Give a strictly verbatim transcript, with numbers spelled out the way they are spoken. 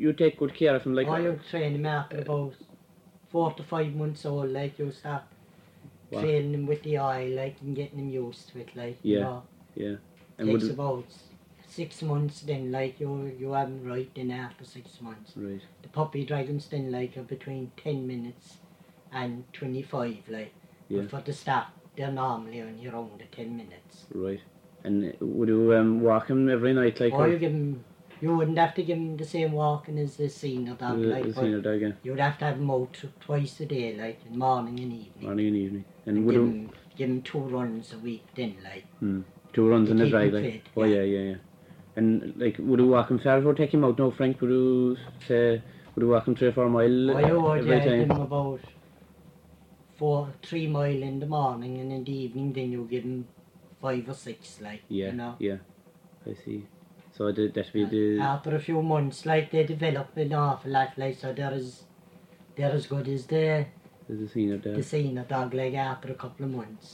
you take good care of him, like. Oh, you train him after about four to five months old, like you start Wow. training him with the eye, like, and getting him used to it, like. Yeah. You know. Yeah. And Takes would, about six months then, like, you you have him right then after six months. right. The puppy dragons then, like, are between ten minutes and twenty-five, like. Yeah. But for the start, they're normally only around the ten minutes. Right. And would you um, walk him every night, like? Or you give him, you wouldn't have to give him the same walking as the senior dog, the, like, the but senior dog, yeah. you would have to have him out twice a day, like, in morning and evening. Morning and evening. And, And would give you, him, give him two runs a week then, like. hmm, two runs to in the keep drag, him like. fit, Oh yeah. yeah, yeah, yeah. And like, would you walk him far or take him out? No, Frank. Would you say, would you walk him three or four mile Oh, you would, every yeah, give time? him about four, three mile in the morning, and in the evening then you give him five or six, like, Yeah, you know. yeah. I see. So that that be the. After a few months, like, they develop an awful lot, like, so they're as, they're as good as the, There's a senior the dog. senior dog, like, after a couple of months.